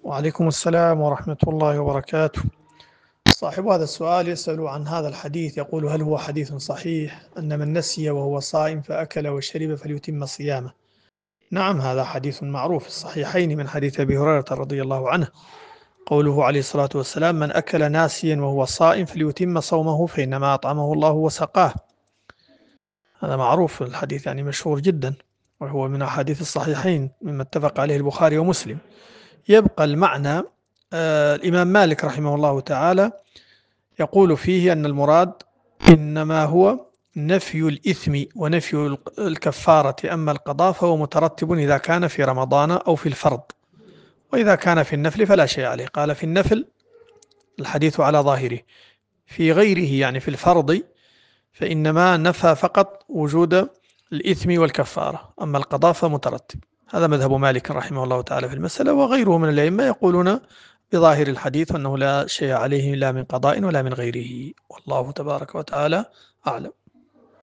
وعليكم السلام ورحمة الله وبركاته. صاحب هذا السؤال يسأل عن هذا الحديث، يقول: هل هو حديث صحيح أن من نسي وهو صائم فأكل وشرب فليتم صيامه؟ نعم، هذا حديث معروف في الصحيحين من حديث أبي هريرة رضي الله عنه، قوله عليه الصلاة والسلام: من أكل ناسيا وهو صائم فليتم صومه فإنما أطعمه الله وسقاه. هذا معروف الحديث، يعني مشهور جدا، وهو من أحاديث الصحيحين مما اتفق عليه البخاري ومسلم. يبقى المعنى، الإمام مالك رحمه الله تعالى يقول فيه أن المراد إنما هو نفي الإثم ونفي الكفارة، أما القضاء فهو مترتب إذا كان في رمضان أو في الفرض، وإذا كان في النفل فلا شيء عليه. قال في النفل الحديث على ظاهره، في غيره يعني في الفرض فإنما نفى فقط وجود الإثم والكفارة، أما القضاء فمترتب. هذا مذهب مالك رحمه الله تعالى في المسألة، وغيره من الأئمة يقولون بظاهر الحديث أنه لا شيء عليه لا من قضاء ولا من غيره، والله تبارك وتعالى أعلم.